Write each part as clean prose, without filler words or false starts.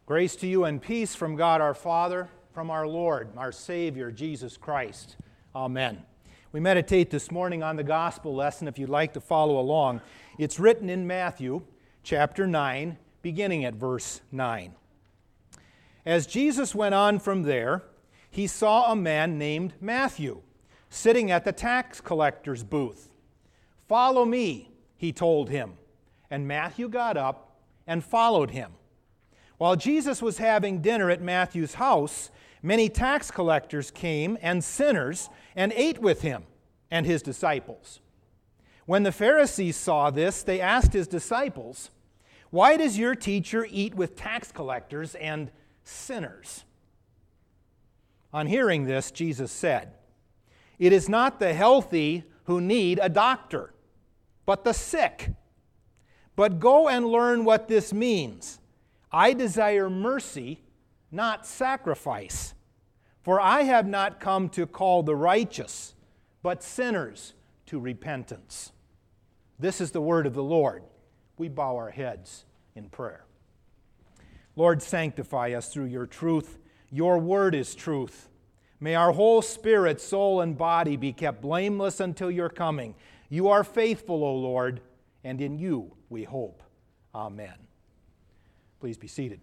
Grace to you and peace from God our Father, from our Lord, our Savior, Jesus Christ. Amen. We meditate this morning on the gospel lesson, if you'd like to follow along. It's written in Matthew chapter 9, beginning at verse 9. As Jesus went on from there, he saw a man named Matthew sitting at the tax collector's booth. "Follow me," he told him. And Matthew got up and followed him. While Jesus was having dinner at Matthew's house, many tax collectors came and sinners and ate with him and his disciples. When the Pharisees saw this, they asked his disciples, "Why does your teacher eat with tax collectors and sinners?" On hearing this, Jesus said, "It is not the healthy who need a doctor, but the sick. But go and learn what this means. I desire mercy, not sacrifice. For I have not come to call the righteous, but sinners to repentance." This is the word of the Lord. We bow our heads in prayer. Lord, sanctify us through your truth. Your word is truth. May our whole spirit, soul, and body be kept blameless until your coming. You are faithful, O Lord, and in you we hope. Amen. Please be seated.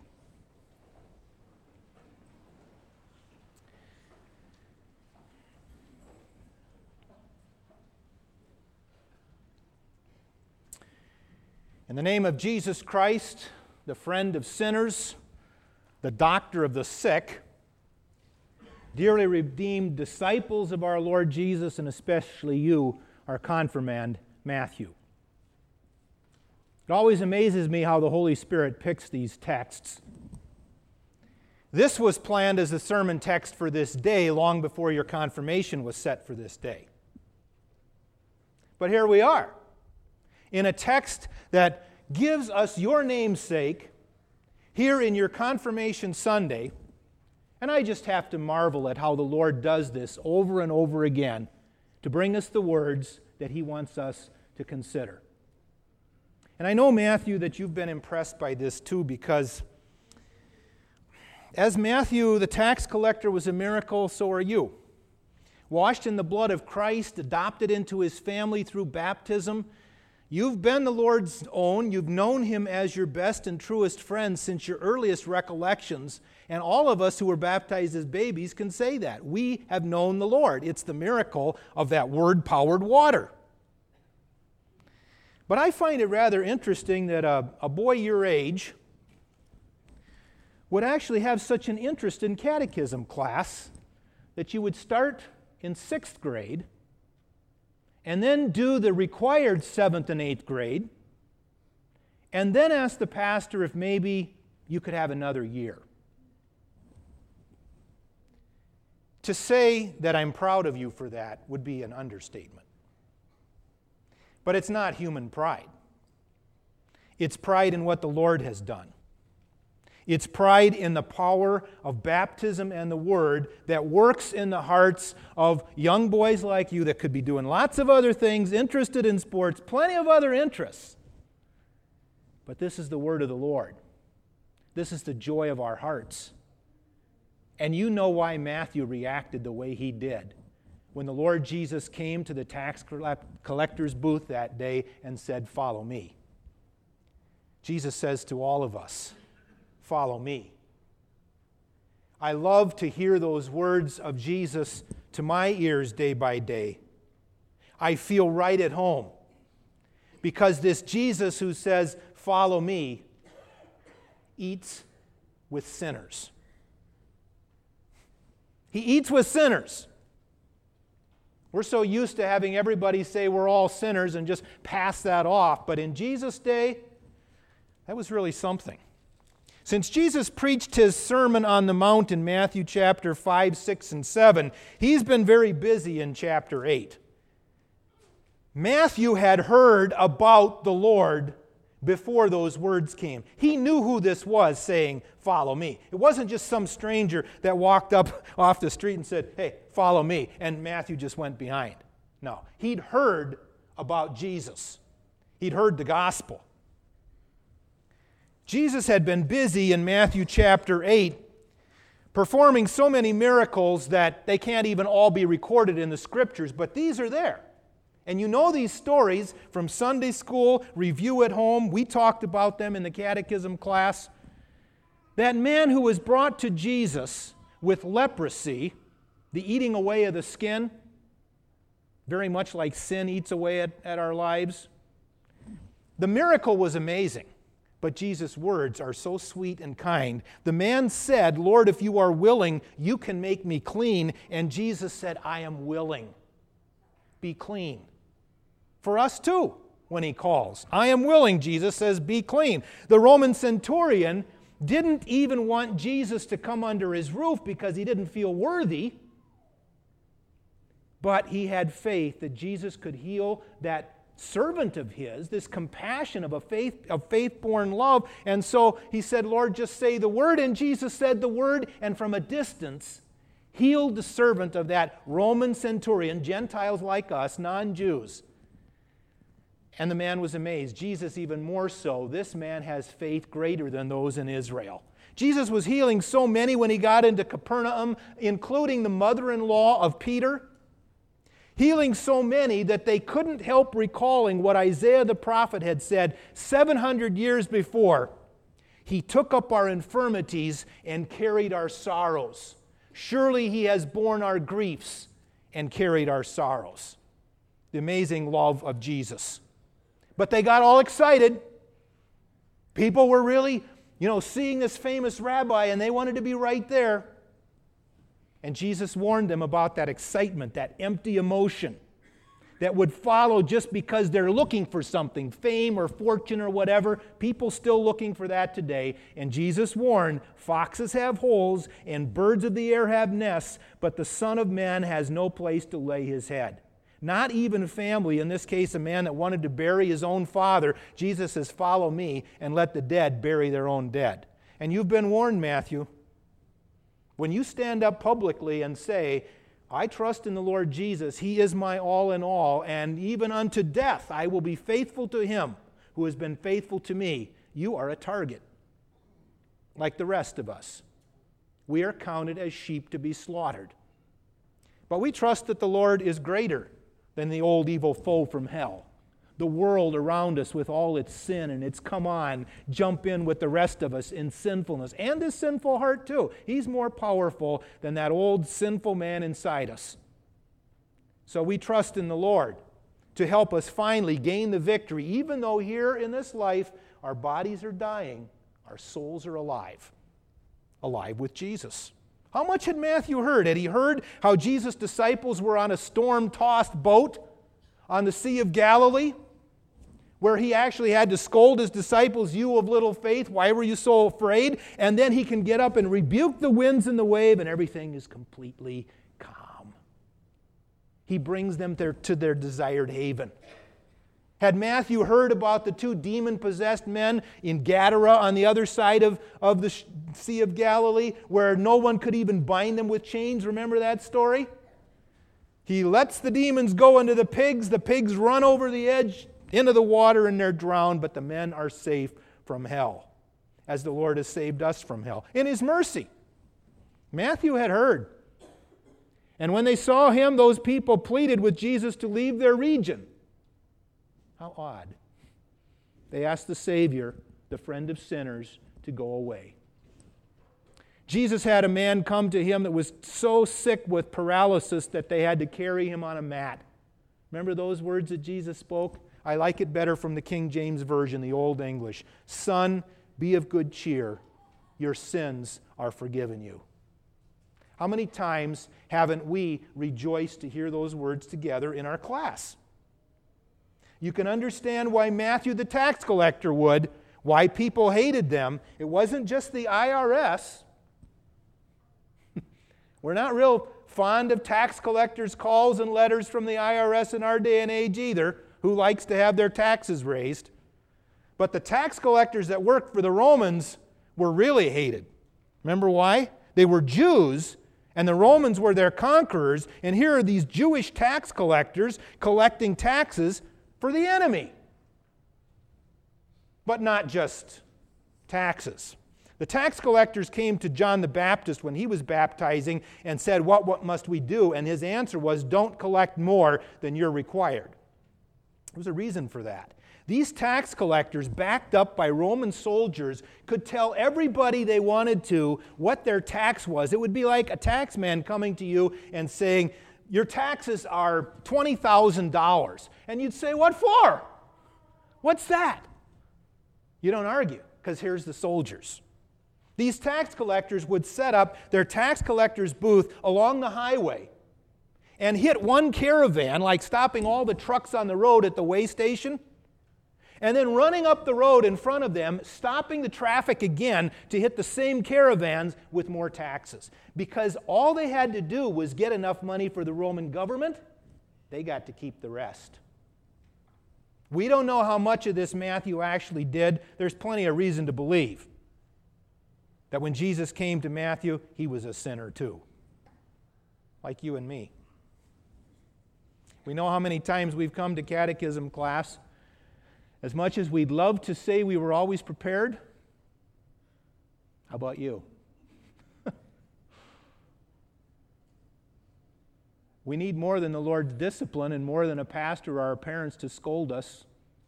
In the name of Jesus Christ, the friend of sinners, the doctor of the sick, dearly redeemed disciples of our Lord Jesus, and especially you, our confirmand, Matthew. It always amazes me how the Holy Spirit picks these texts. This was planned as a sermon text for this day long before your confirmation was set for this day. But here we are, in a text that gives us your namesake here in your confirmation Sunday, and I just have to marvel at how the Lord does this over and over again to bring us the words that He wants us to consider. And I know, Matthew, that you've been impressed by this too, because as Matthew, the tax collector, was a miracle, so are you. Washed in the blood of Christ, adopted into His family through baptism, you've been the Lord's own. You've known Him as your best and truest friend since your earliest recollections. And all of us who were baptized as babies can say that. We have known the Lord. It's the miracle of that word-powered water. But I find it rather interesting that a boy your age would actually have such an interest in catechism class that you would start in 6th grade and then do the required 7th and 8th grade and then ask the pastor if maybe you could have another year. To say that I'm proud of you for that would be an understatement. But it's not human pride. It's pride in what the Lord has done. It's pride in the power of baptism and the Word that works in the hearts of young boys like you that could be doing lots of other things, interested in sports, plenty of other interests. But this is the Word of the Lord. This is the joy of our hearts. And you know why Matthew reacted the way he did when the Lord Jesus came to the tax collector's booth that day and said, "Follow me." Jesus says to all of us, "Follow me." I love to hear those words of Jesus to my ears day by day. I feel right at home because this Jesus who says, "Follow me," eats with sinners. He eats with sinners. We're so used to having everybody say we're all sinners and just pass that off. But in Jesus' day, that was really something. Since Jesus preached His Sermon on the Mount in Matthew chapter 5, 6, and 7, He's been very busy in chapter 8. Matthew had heard about the Lord before those words came. He knew who this was saying, "Follow me." It wasn't just some stranger that walked up off the street and said, "Hey, follow me," and Matthew just went behind. No, he'd heard about Jesus. He'd heard the gospel. Jesus had been busy in Matthew chapter 8 performing so many miracles that they can't even all be recorded in the Scriptures, but these are there. And you know these stories from Sunday school, review at home. We talked about them in the catechism class. That man who was brought to Jesus with leprosy, the eating away of the skin, very much like sin eats away at our lives. The miracle was amazing, but Jesus' words are so sweet and kind. The man said, "Lord, if you are willing, you can make me clean." And Jesus said, "I am willing. Be clean." For us too, when he calls. "I am willing," Jesus says, "be clean." The Roman centurion didn't even want Jesus to come under his roof because he didn't feel worthy. But he had faith that Jesus could heal that servant of his, this compassion of faith-born love. And so he said, "Lord, just say the word." And Jesus said the word, and from a distance healed the servant of that Roman centurion, Gentiles like us, non-Jews. And the man was amazed. Jesus even more so. This man has faith greater than those in Israel. Jesus was healing so many when he got into Capernaum, including the mother-in-law of Peter. Healing so many that they couldn't help recalling what Isaiah the prophet had said 700 years before. "He took up our infirmities and carried our sorrows. Surely he has borne our griefs and carried our sorrows." The amazing love of Jesus. But they got all excited. People were really, seeing this famous rabbi, and they wanted to be right there. And Jesus warned them about that excitement, that empty emotion that would follow just because they're looking for something, fame or fortune or whatever. People still looking for that today. And Jesus warned, "Foxes have holes and birds of the air have nests, but the Son of Man has no place to lay his head." Not even family, in this case a man that wanted to bury his own father. Jesus says, "Follow me and let the dead bury their own dead." And you've been warned, Matthew. When you stand up publicly and say, "I trust in the Lord Jesus, he is my all in all, and even unto death I will be faithful to him who has been faithful to me," you are a target, like the rest of us. We are counted as sheep to be slaughtered. But we trust that the Lord is greater than the old evil foe from hell. The world around us with all its sin and its come on, jump in with the rest of us in sinfulness. And his sinful heart too. He's more powerful than that old sinful man inside us. So we trust in the Lord to help us finally gain the victory. Even though here in this life our bodies are dying, our souls are alive. Alive with Jesus. How much had Matthew heard? Had he heard how Jesus' disciples were on a storm-tossed boat on the Sea of Galilee, where he actually had to scold his disciples, "You of little faith, why were you so afraid?" And then he can get up and rebuke the winds and the wave, and everything is completely calm. He brings them to their desired haven. Had Matthew heard about the two demon-possessed men in Gadara on the other side of the Sea of Galilee, where no one could even bind them with chains? Remember that story? He lets the demons go into the pigs run over the edge into the water and they're drowned, but the men are safe from hell, as the Lord has saved us from hell. In his mercy. Matthew had heard. And when they saw him, those people pleaded with Jesus to leave their region. How odd. They asked the Savior, the friend of sinners, to go away. Jesus had a man come to him that was so sick with paralysis that they had to carry him on a mat. Remember those words that Jesus spoke? I like it better from the King James Version, the Old English. "Son, be of good cheer. Your sins are forgiven you." How many times haven't we rejoiced to hear those words together in our class? You can understand why Matthew the tax collector would, why people hated them. It wasn't just the IRS. We're not real fond of tax collectors' calls and letters from the IRS in our day and age either. Who likes to have their taxes raised? But the tax collectors that worked for the Romans were really hated. Remember why? They were Jews, and the Romans were their conquerors, and here are these Jewish tax collectors collecting taxes for the enemy. But not just taxes. The tax collectors came to John the Baptist when he was baptizing and said, what must we do? And his answer was, don't collect more than you're required. There was a reason for that. These tax collectors, backed up by Roman soldiers, could tell everybody they wanted to what their tax was. It would be like a tax man coming to you and saying, your taxes are $20,000. And you'd say, what for? What's that? You don't argue, because here's the soldiers. These tax collectors would set up their tax collector's booth along the highway and hit one caravan, like stopping all the trucks on the road at the way station, and then running up the road in front of them, stopping the traffic again to hit the same caravans with more taxes. Because all they had to do was get enough money for the Roman government, they got to keep the rest. We don't know how much of this Matthew actually did. There's plenty of reason to believe that when Jesus came to Matthew, he was a sinner too, like you and me. We know how many times we've come to catechism class. As much as we'd love to say we were always prepared, how about you? We need more than the Lord's discipline and more than a pastor or our parents to scold us.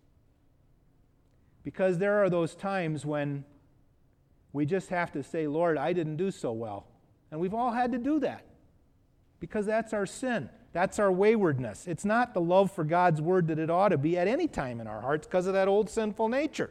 Because there are those times when we just have to say, Lord, I didn't do so well. And we've all had to do that. Because that's our sin. That's our waywardness. It's not the love for God's Word that it ought to be at any time in our hearts because of that old sinful nature.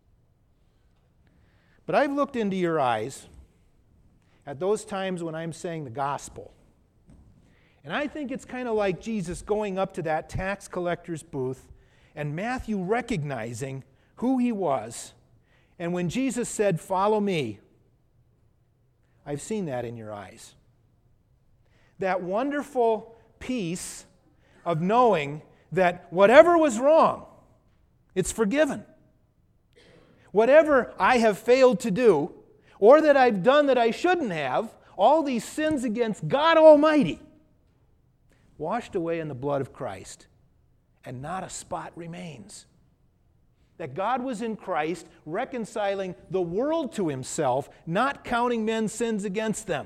But I've looked into your eyes at those times when I'm saying the gospel. And I think it's kind of like Jesus going up to that tax collector's booth and Matthew recognizing who he was. And when Jesus said, follow me, I've seen that in your eyes. That wonderful peace of knowing that whatever was wrong, it's forgiven. Whatever I have failed to do, or that I've done that I shouldn't have, all these sins against God Almighty, washed away in the blood of Christ, and not a spot remains. That God was in Christ reconciling the world to himself, not counting men's sins against them.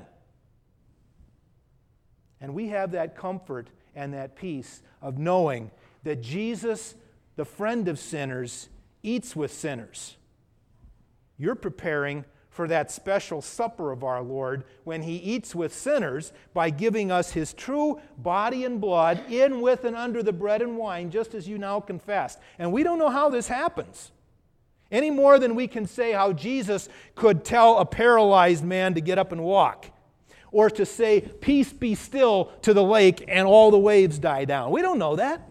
And we have that comfort and that peace of knowing that Jesus, the friend of sinners, eats with sinners. You're preparing for that special supper of our Lord when he eats with sinners by giving us his true body and blood in, with, and under the bread and wine, just as you now confessed. And we don't know how this happens, any more than we can say how Jesus could tell a paralyzed man to get up and walk, or to say, peace be still to the lake, and all the waves die down. We don't know that.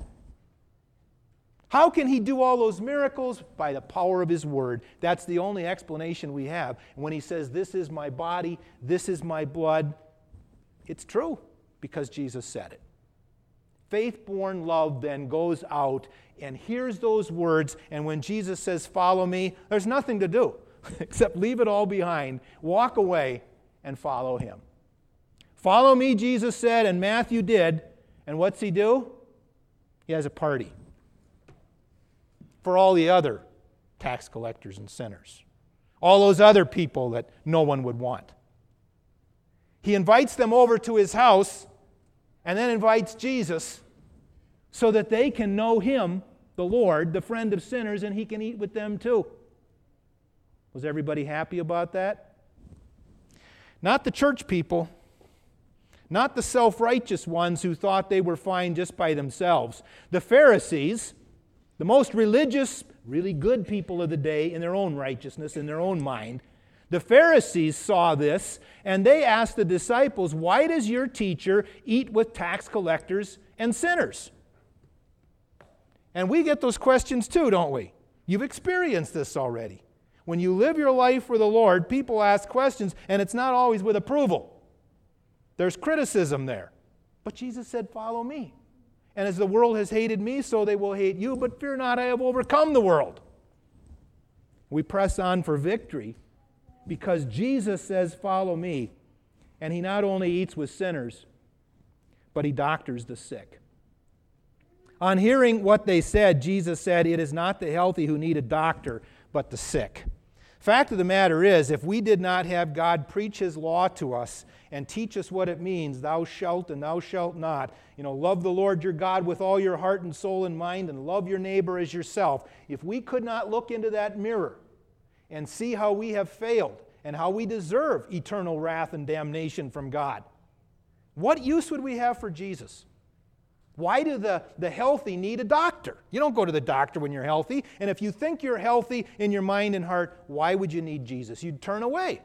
How can he do all those miracles? By the power of his word. That's the only explanation we have. And when he says, this is my body, this is my blood, it's true because Jesus said it. Faith-born love then goes out and hears those words, and when Jesus says, follow me, there's nothing to do except leave it all behind, walk away, and follow him. Follow me, Jesus said, and Matthew did. And what's he do? He has a party for all the other tax collectors and sinners, all those other people that no one would want. He invites them over to his house and then invites Jesus so that they can know him, the Lord, the friend of sinners, and he can eat with them too. Was everybody happy about that? Not the church people. Not the self-righteous ones who thought they were fine just by themselves. The Pharisees, the most religious, really good people of the day in their own righteousness, in their own mind, the Pharisees saw this, and they asked the disciples, why does your teacher eat with tax collectors and sinners? And we get those questions too, don't we? You've experienced this already. When you live your life for the Lord, people ask questions, and it's not always with approval. There's criticism there. But Jesus said, follow me. And as the world has hated me, so they will hate you. But fear not, I have overcome the world. We press on for victory because Jesus says, follow me. And he not only eats with sinners, but he doctors the sick. On hearing what they said, Jesus said, it is not the healthy who need a doctor, but the sick. Fact of the matter is, if we did not have God preach His law to us and teach us what it means, thou shalt and thou shalt not, love the Lord your God with all your heart and soul and mind, and love your neighbor as yourself, if we could not look into that mirror and see how we have failed and how we deserve eternal wrath and damnation from God, what use would we have for Jesus? Why do the healthy need a doctor? You don't go to the doctor when you're healthy. And if you think you're healthy in your mind and heart, why would you need Jesus? You'd turn away.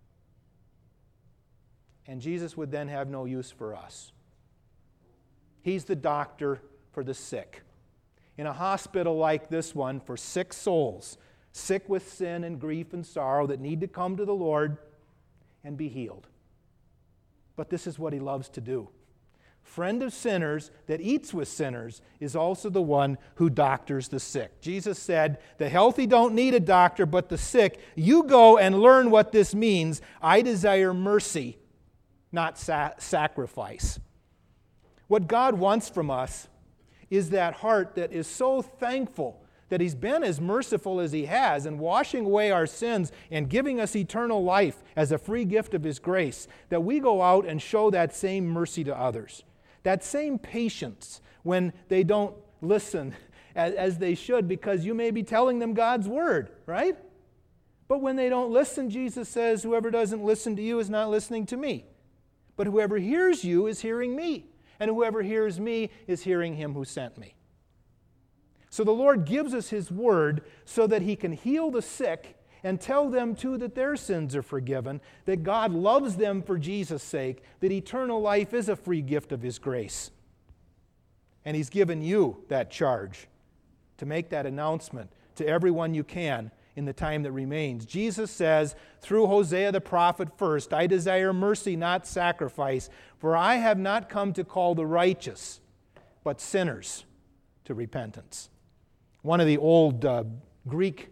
And Jesus would then have no use for us. He's the doctor for the sick. In a hospital like this one, for sick souls, sick with sin and grief and sorrow that need to come to the Lord and be healed. But this is what He loves to do. Friend of sinners that eats with sinners is also the one who doctors the sick. Jesus said, the healthy don't need a doctor, but the sick. You go and learn what this means. I desire mercy, not sacrifice. What God wants from us is that heart that is so thankful that He's been as merciful as He has in washing away our sins and giving us eternal life as a free gift of His grace, that we go out and show that same mercy to others. That same patience when they don't listen as they should, because you may be telling them God's word, right? But when they don't listen, Jesus says, whoever doesn't listen to you is not listening to me. But whoever hears you is hearing me. And whoever hears me is hearing Him who sent me. So the Lord gives us His word so that He can heal the sick and tell them too that their sins are forgiven, that God loves them for Jesus' sake, that eternal life is a free gift of His grace. And He's given you that charge to make that announcement to everyone you can in the time that remains. Jesus says, through Hosea the prophet first, I desire mercy, not sacrifice, for I have not come to call the righteous, but sinners to repentance. One of the old Greek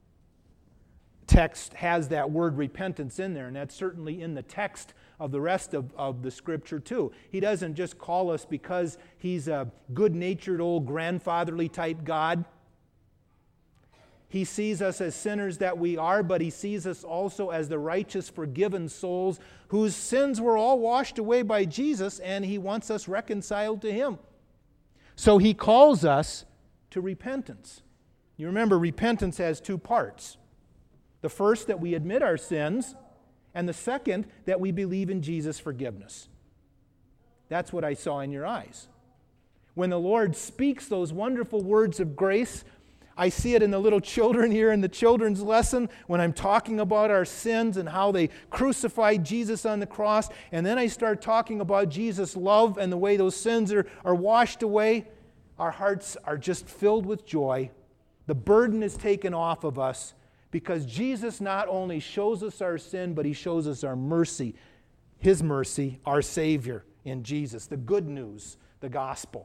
text has that word repentance in there, and that's certainly in the text of the rest of the Scripture too. He doesn't just call us because He's a good-natured old grandfatherly type God. He sees us as sinners that we are, but He sees us also as the righteous, forgiven souls whose sins were all washed away by Jesus, and He wants us reconciled to Him. So He calls us to repentance. You remember, repentance has two parts. The first, that we admit our sins, and the second, that we believe in Jesus' forgiveness. That's what I saw in your eyes. When the Lord speaks those wonderful words of grace, I see it in the little children here in the children's lesson when I'm talking about our sins and how they crucified Jesus on the cross, and then I start talking about Jesus' love and the way those sins are washed away. Our hearts are just filled with joy. The burden is taken off of us, because Jesus not only shows us our sin, but He shows us our mercy, His mercy, our Savior in Jesus, the good news, the gospel.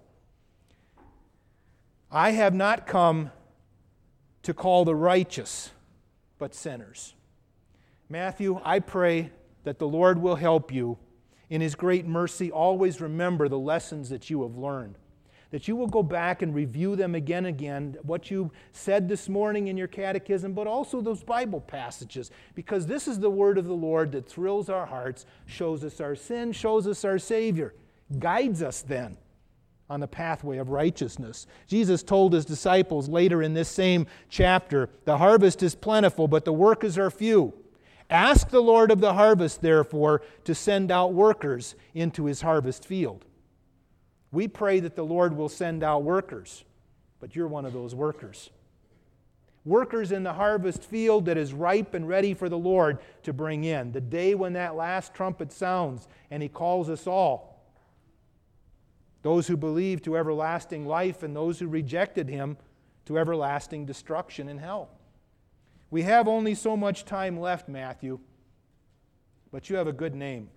I have not come to call the righteous, but sinners. Matthew, I pray that the Lord will help you in His great mercy always remember the lessons that you have learned. That you will go back and review them again and again, what you said this morning in your catechism, but also those Bible passages, because this is the word of the Lord that thrills our hearts, shows us our sin, shows us our Savior, guides us then on the pathway of righteousness. Jesus told His disciples later in this same chapter, the harvest is plentiful, but the workers are few. Ask the Lord of the harvest, therefore, to send out workers into His harvest field. We pray that the Lord will send out workers, but you're one of those workers. Workers in the harvest field that is ripe and ready for the Lord to bring in. The day when that last trumpet sounds and He calls us all. Those who believe to everlasting life and those who rejected Him to everlasting destruction in hell. We have only so much time left, Matthew, but you have a good name.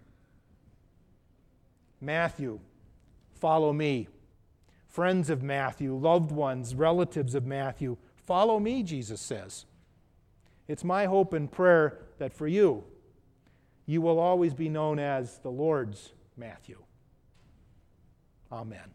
Matthew. Follow me. Friends of Matthew, loved ones, relatives of Matthew, follow me, Jesus says. It's my hope and prayer that for you, you will always be known as the Lord's Matthew. Amen.